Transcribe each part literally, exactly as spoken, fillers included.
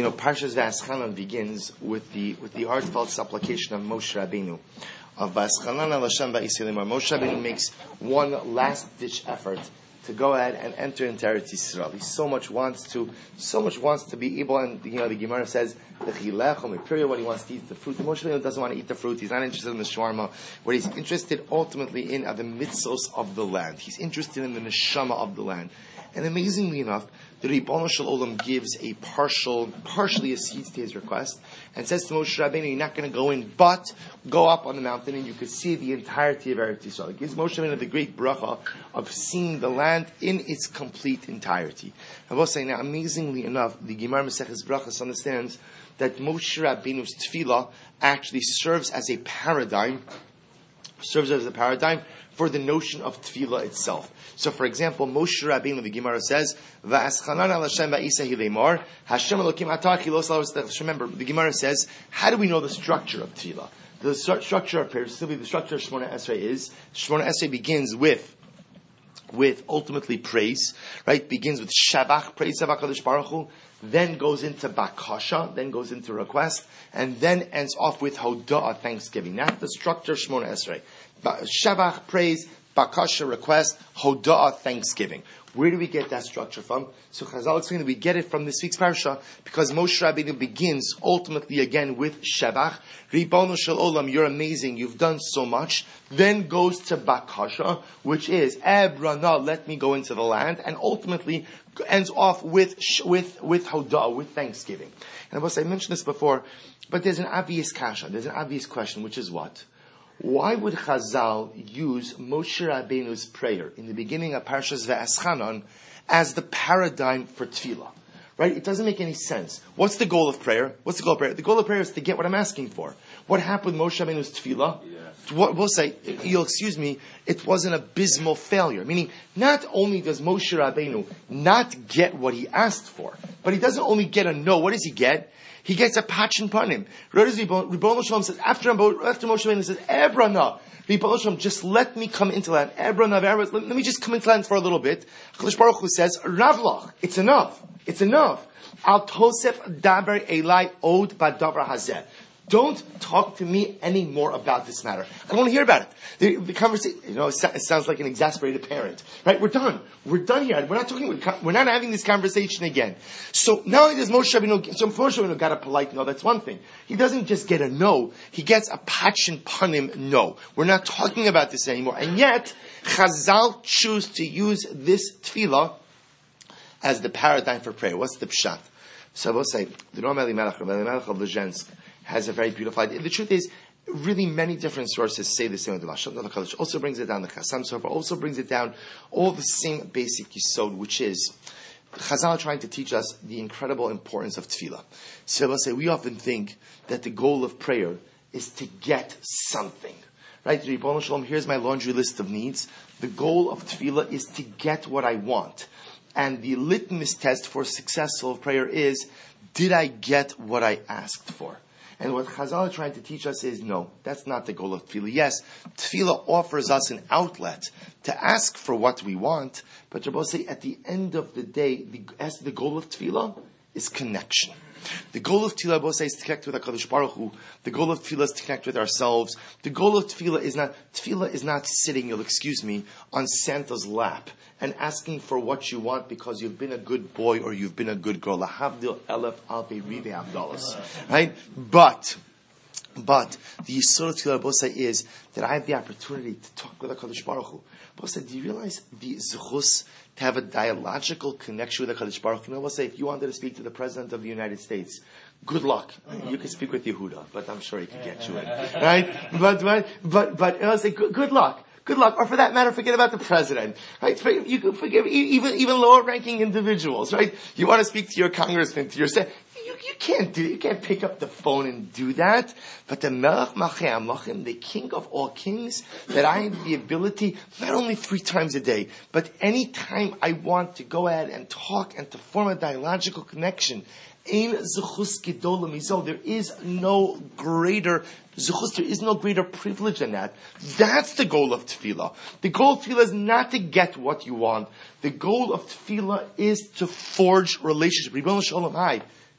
You know, Parshas Va'aschanan begins with the with the heartfelt supplication of Moshe Rabbeinu. Of Va'aschanan al Hashem ba'Yisrael. Moshe Rabbeinu makes one last ditch effort to go ahead and enter into Eretz Yisrael. He so much wants to, so much wants to be able, and you know the Gemara says the chilech or period when he wants to eat the fruit. The Moshe Rabbeinu doesn't want to eat the fruit. He's not interested in the shawarma. What he's interested ultimately in are the mitzvos of the land. He's interested in the neshama of the land. And amazingly enough, the Ribono Shel Olam gives a partial, partially accedes to his request and says to Moshe Rabbeinu, you're not going to go in, but go up on the mountain and you could see the entirety of Eretz Yisrael. It gives Moshe Rabbeinu the great bracha of seeing the land in its complete entirety. I will say now, amazingly enough, the Gemara Maseches Brachos understands that Moshe Rabbeinu's tefillah actually serves as a paradigm, serves as a paradigm for the notion of tefillah itself. So, for example, Moshe Rabbeinu, the Gemara says, "Va'aschanan al Hashem ba'Yisrael leimor Hashem Elokim atah ki lo salus." Remember, the Gemara says, how do we know the structure of tefillah? The structure of prayer, simply the structure of Shemona Esrei is Shemona Esrei begins with with ultimately praise, right? Begins with Shabach, praise of HaKadosh Baruch Hu, then goes into Bakasha, then goes into request, and then ends off with Hoda'ah, thanksgiving. That's the structure of Shemona Esrei. Shabach, praise, Bakasha, request, Hoda'ah, thanksgiving. Where do we get that structure from? So Chazal explain that we get it from this week's parasha because Moshe Rabbeinu begins ultimately again with Shabach. Ribono Shel Olam, you're amazing, you've done so much. Then goes to Bakasha, which is Ebrana, let me go into the land, and ultimately ends off with with with Hoda'ah, with thanksgiving. And of course, I mentioned this before, but there's an obvious kasha, there's an obvious question, which is what? Why would Chazal use Moshe Rabbeinu's prayer in the beginning of Parshas Va'aschanan as the paradigm for tefillah? Right? It doesn't make any sense. What's the goal of prayer? What's the goal of prayer? The goal of prayer is to get what I'm asking for. What happened with Moshe Rabbeinu's tefillah? Yes. What we'll say, you'll excuse me, it was an abysmal failure. Meaning, not only does Moshe Rabbeinu not get what he asked for, but he doesn't only get a no. What does he get? He gets a patch and pun him. Ribono Shel Olam says, after, after Moshe Rabbeinu says, Ebrana, Ribono Shel Olam, just let me come into land. Ebrana, let, let me just come into land for a little bit. HaKadosh Baruch Hu says, Ravlach, it's enough. It's enough. Al Tosef Daber Elai Od Badavar Hazeh. Don't talk to me anymore about this matter. I don't want to hear about it. The, the conversation, you know, it, so, it sounds like an exasperated parent, right? We're done. We're done here. We're not talking. We're not having this conversation again. So now does Moshe Rabbeinu. So Moshe Rabbeinu got a polite no. That's one thing. He doesn't just get a no. He gets a patch and punim no. We're not talking about this anymore. And yet, Chazal choose to use this tefillah as the paradigm for prayer. What's the pshat? So we'll say the Ram Elimelech, Elimelech of Lezhensk, has a very beautiful idea. The truth is, really many different sources say the same. The Mashal Kodesh also brings it down. The Chassam Sofer also brings it down. All the same basic yisod, which is Chazal are trying to teach us the incredible importance of tefillah. So we'll say we often think that the goal of prayer is to get something. Right? Ribono Shel Olam, here's my laundry list of needs. The goal of tefillah is to get what I want. And the litmus test for successful prayer is, did I get what I asked for? And what Chazal are trying to teach us is, no, that's not the goal of tefillah. Yes, tefillah offers us an outlet to ask for what we want, but Rabbi say at the end of the day, the, as the goal of tefillah is connection. The goal of tefillah, Rabbi say, is to connect with HaKadosh Baruch Hu. The goal of tefillah is to connect with ourselves. The goal of tefillah is not, tefillah is not sitting, you'll excuse me, on Santa's lap and asking for what you want because you've been a good boy or you've been a good girl. Lahavdil elef alpei rive avdalos. Right? But, but, the yisod of tefillah, Rabbi say, is that I have the opportunity to talk with HaKadosh Baruch Hu. Rabbi say, do you realize the zechus to have a dialogical connection with HaKadosh Baruch Hu? Rabbi say, if you wanted to speak to the President of the United States, good luck. You can speak with Yehuda, but I'm sure he can get you in. Right? But, but, but, but, I'll say, good, good luck. Good luck. Or for that matter, forget about the president. Right? You can forgive even, even lower ranking individuals, right? You want to speak to your congressman, to your senate. You, you can't do it. You can't pick up the phone and do that. But the Melech Malchei Amlachim, the King of all kings, that I have the ability, not only three times a day, but any time I want to go ahead and talk and to form a dialogical connection. Ein zechus gedola mizo. There is no greater zechus. There is no greater privilege than that. That's the goal of tefillah. The goal of tefillah is not to get what you want. The goal of tefillah is to forge relationship. Ribono Shel Olam, hi.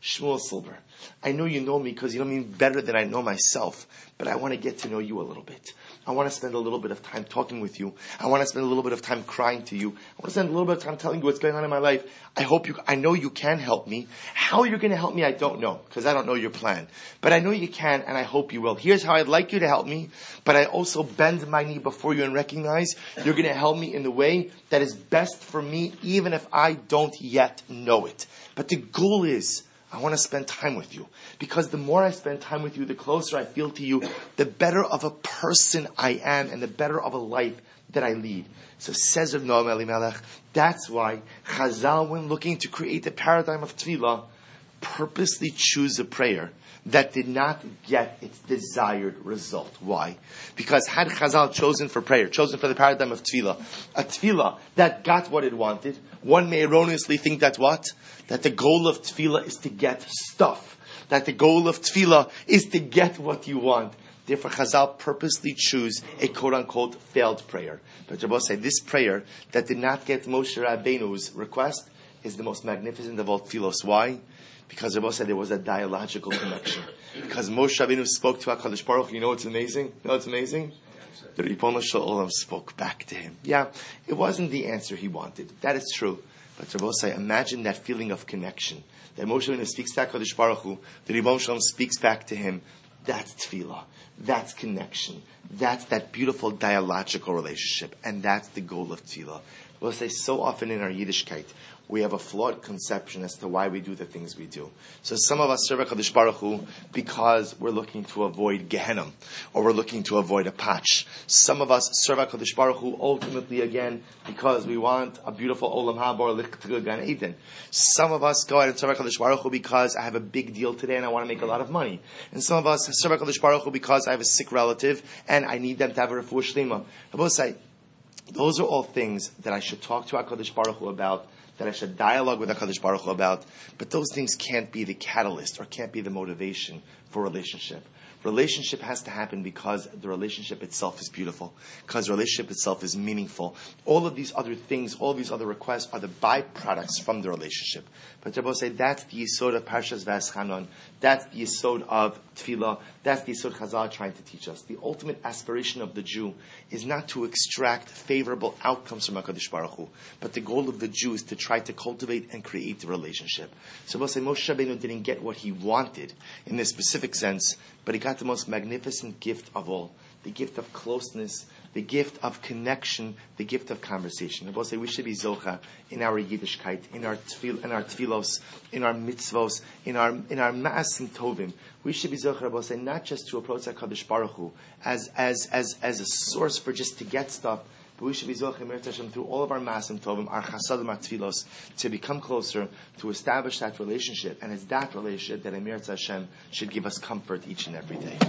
Shmuel Silver, I know you know me because you know me better than I know myself, but I want to get to know you a little bit. I want to spend a little bit of time talking with you. I want to spend a little bit of time crying to you. I want to spend a little bit of time telling you what's going on in my life. I hope you, I know you can help me. How you're going to help me, I don't know, because I don't know your plan. But I know you can, and I hope you will. Here's how I'd like you to help me, but I also bend my knee before you and recognize you're going to help me in the way that is best for me, even if I don't yet know it. But the goal is, I want to spend time with you. Because the more I spend time with you, the closer I feel to you, the better of a person I am and the better of a life that I lead. So says Rav Noam Elimelech, that's why Chazal, when looking to create the paradigm of Tefillah, purposely choose a prayer that did not get its desired result. Why? Because had Chazal chosen for prayer, chosen for the paradigm of Tefillah, a Tefillah that got what it wanted, one may erroneously think that what? That the goal of Tefillah is to get stuff. That the goal of Tefillah is to get what you want. Therefore, Chazal purposely choose a quote-unquote failed prayer. But Rabbi say this prayer that did not get Moshe Rabbeinu's request is the most magnificent of all tefillos. Why? Because Rabbi said there was a dialogical connection. Because Moshe Rabbeinu spoke to HaKadosh Baruch Hu. You know what's amazing? You know what's amazing? The Ribono Shel Olam spoke back to him. Yeah, it wasn't the answer he wanted. That is true. But Rabbi say, imagine that feeling of connection. That Moshe Rabbeinu speaks to HaKadosh Baruch Hu. The Ribono Shel Olam speaks back to him. That's tefillah. That's connection. That's that beautiful dialogical relationship. And that's the goal of tefillah. We'll say so often in our Yiddishkeit, we have a flawed conception as to why we do the things we do. So some of us serve HaKadosh Baruch Hu because we're looking to avoid Gehenna, or we're looking to avoid a patch. Some of us serve HaKadosh Baruch Hu ultimately again because we want a beautiful Olam Haba or Lichtga Gan Eden. Some of us go out and serve HaKadosh Baruch Hu because I have a big deal today and I want to make a lot of money. And some of us serve HaKadosh Baruch Hu because I have a sick relative and I need them to have a refuah shlema. I will say, those are all things that I should talk to HaKadosh Baruch Hu about, that I should dialogue with HaKadosh Baruch Hu about, but those things can't be the catalyst or can't be the motivation for relationship. Relationship has to happen because the relationship itself is beautiful, because the relationship itself is meaningful. All of these other things, all of these other requests are the byproducts from the relationship. But Rabbi say that's the yisod of Parshas Va'eschanan, that's the yisod of Tefillah, that's the yisod Chazal trying to teach us. The ultimate aspiration of the Jew is not to extract favorable outcomes from HaKadosh Baruch Hu, but the goal of the Jew is to try to cultivate and create the relationship. So Rabbi say Moshe Rabbeinu didn't get what he wanted in this specific sense, but he got the most magnificent gift of all, the gift of closeness, the gift of connection, the gift of conversation. I will say we should be zocha in our Yiddishkeit, in our tefil, in our tefilos, in our mitzvos, in our in our ma'asim tovim. We should be zocha. I will say not just to approach HaKadosh Baruch Hu as as as as a source for just to get stuff, but we should be zocha Mir Tashem through all of our ma'asim tovim, our chasadim, our tefilos, to become closer, to establish that relationship, and it's that relationship that Mir Tashem should give us comfort each and every day.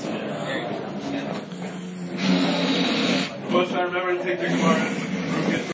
Most I remember to take the Gemara.